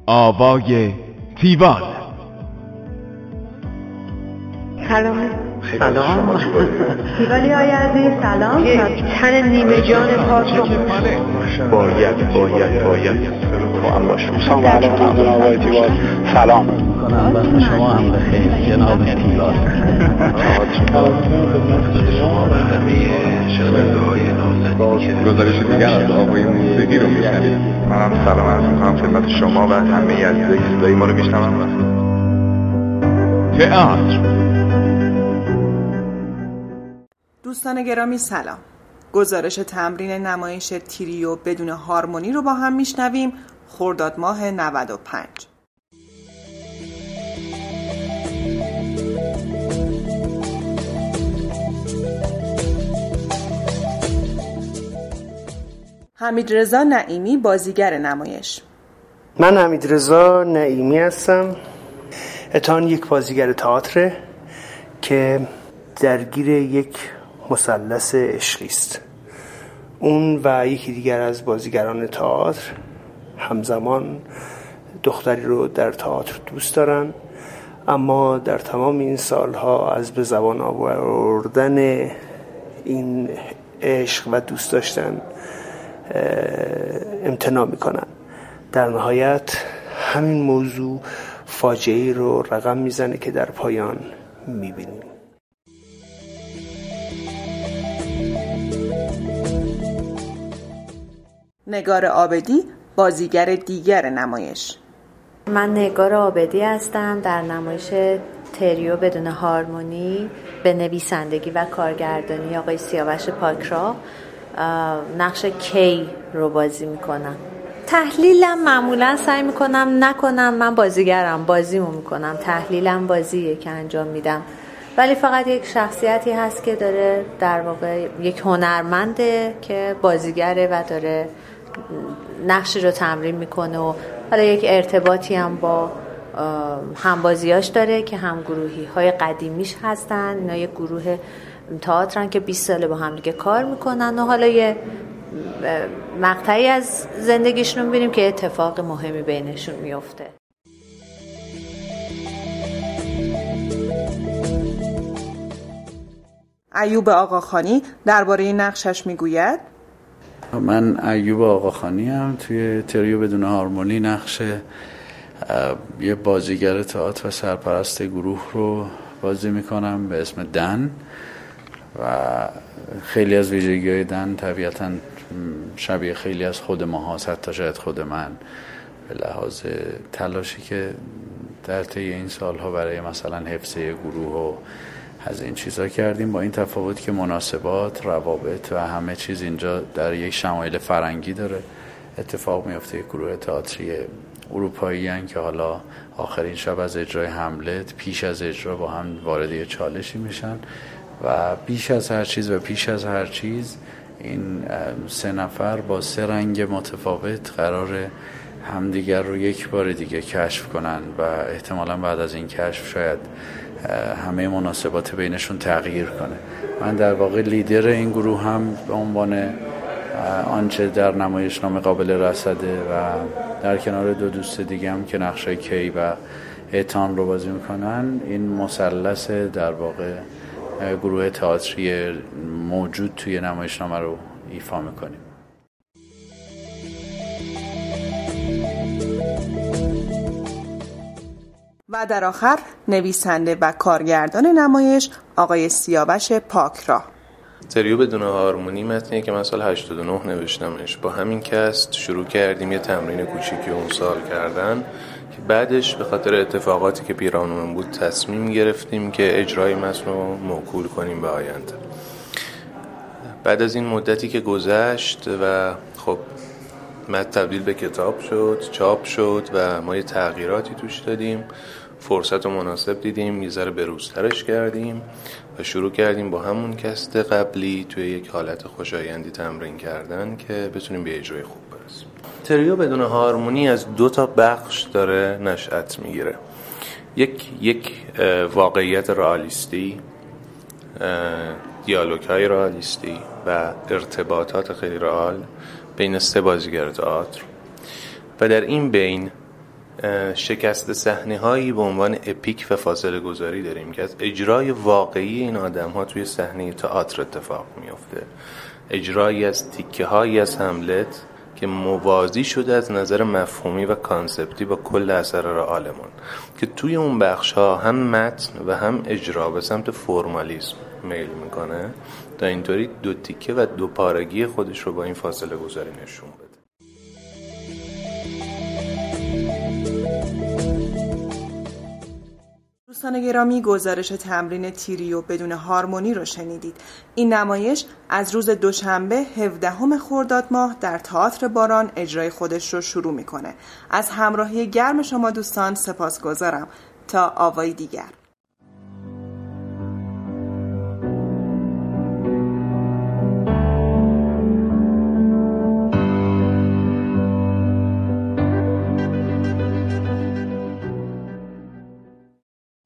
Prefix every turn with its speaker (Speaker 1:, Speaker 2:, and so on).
Speaker 1: آوای تیوال.
Speaker 2: سلام.
Speaker 3: تیوالی های عزیز سلام.
Speaker 2: یک تن نیمه جان پاک رو
Speaker 4: باید با هم باشم. سلام علیکم جناب آقای تیوال. سلام
Speaker 5: کنم وقت شما هم بخیر جناب تیوال.
Speaker 6: گزارش دیگر از آقای موسیقی رو میشنوید.
Speaker 4: منم سلام عرض میکنم خدمت شما و همه عزیزایی که صدای ما رو میشنون.
Speaker 1: تئاتر.
Speaker 7: دوستان گرامی سلام. گزارش تمرین نمایش تریو بدون هارمونی رو با هم میشنویم. خرداد ماه 95. حمیدرضا نعیمی بازیگر نمایش.
Speaker 8: من حمیدرضا نعیمی هستم. اتان یک بازیگر تئاتر که درگیر یک مثلث عشقی است. اون و یکی دیگر از بازیگران تئاتر همزمان دختری رو در تئاتر دوست دارن، اما در تمام این سالها از به زبان آوردن این عشق و دوست داشتن امتناع میکنن. در نهایت همین موضوع فاجعه‌ای رو رقم میزنه که در پایان میبینیم.
Speaker 7: نگار عابدی بازیگر دیگر نمایش.
Speaker 9: من نگار عابدی هستم. در نمایش تریو بدون هارمونی به نویسندگی و کارگردانی آقای سیاوش پاکرا نقش کی رو بازی میکنم. تحلیلم معمولا سعی میکنم نکنم، من بازیگرم، بازیمو میکنم، تحلیلم بازیه که انجام میدم، ولی فقط یک شخصیتی هست که داره در واقع یک هنرمنده که بازیگره و داره نقشی رو تمرین میکنه و حالا یک ارتباطی هم با همبازیاش داره که همگروهی های قدیمیش هستن. اینا یک گروه تئاترن که 20 ساله با هم دیگه کار میکنن و حالا یه مقطعی از زندگیشون رو میبینیم که اتفاق مهمی بینشون میفته.
Speaker 7: ایوب آقاخانی درباره نقشش میگوید:
Speaker 5: من ایوب آقاخانی هم توی تریو بدون هارمونی نقش یه بازیگر تئاتر و سرپرست گروه رو بازی میکنم به اسم دن و خیلی از ویژگی‌های دن طبیعتاً شبیه خیلی از خود ما هست، حتی شاید خود من، به لحاظ تلاشی که در طی این سالها برای مثلا حفظ گروه و از این چیزا کردیم، با این تفاوت که مناسبات، روابط و همه چیز اینجا در یک شمایل فرنگی داره اتفاق میفته. یک گروه تئاتری اروپایی هستند که حالا آخرین شب از اجرای هملت پیش از اجرا با هم وارد یه چالشی میشن و بیش از هر چیز و پیش از هر چیز این سه نفر با سه رنگ متفاوت قراره همدیگر رو یک بار دیگه کشف کنن و احتمالاً بعد از این کشف شاید همه مناسبات بینشون تغییر کنه. من در واقع لیدر این گروه هم به عنوان آنچه در نمایشنامه قابل رصده و در کنار دو دوست دیگه هم که نقشای کی و ایتان رو بازی میکنن این مثلث در واقع گروه تئاتری موجود توی نمایشنامه رو ایفا میکنیم.
Speaker 7: و در آخر نویسنده و کارگردان نمایش آقای سیاوش پاکرا.
Speaker 10: تریو بدون هارمونی متنیه که من سال 89 نوشتمش. با همین کست شروع کردیم یه تمرین کوچیکی اون سال کردن که بعدش به خاطر اتفاقاتی که پیرامون بود تصمیم گرفتیم که اجرای متن رو موکول کنیم به آینده. بعد از این مدتی که گذشت و خب متن تبدیل به کتاب شد، چاپ شد و ما یه تغییراتی توش دادیم، فرصت و مناسب دیدیم یه ذره بروزترش کردیم و شروع کردیم با همون کست قبلی توی یک حالت خوشایندی تمرین کردن که بتونیم به اجرای خوب برسیم. تریو بدون هارمونی از 2 تا بخش داره نشأت میگیره. یک واقعیت رئالیستی، دیالوگ‌های رئالیستی و ارتباطات خیلی رئال بین 3 بازیگر تئاتر و در این بین شکست صحنه هایی به عنوان اپیک و فاصله گذاری داریم که از اجرای واقعی این آدم ها توی صحنه تئاتر اتفاق میفته. اجرایی از تیکه هایی از هملت که موازی شده از نظر مفهومی و کانسپتی با کل اثر آلمان، که توی اون بخش ها هم متن و هم اجرا به سمت فرمالیسم میل میکنه تا اینطوری دو تیکه و دو پارگی خودش رو با این فاصله گذاری نشون بده.
Speaker 7: دوستان گرامی، گزارش تمرین تریو بدون هارمونی رو شنیدید. این نمایش از روز دوشنبه 17 خرداد ماه در تئاتر باران اجرای خودش رو شروع میکنه. از همراهی گرم شما دوستان سپاسگزارم. تا آوای دیگر.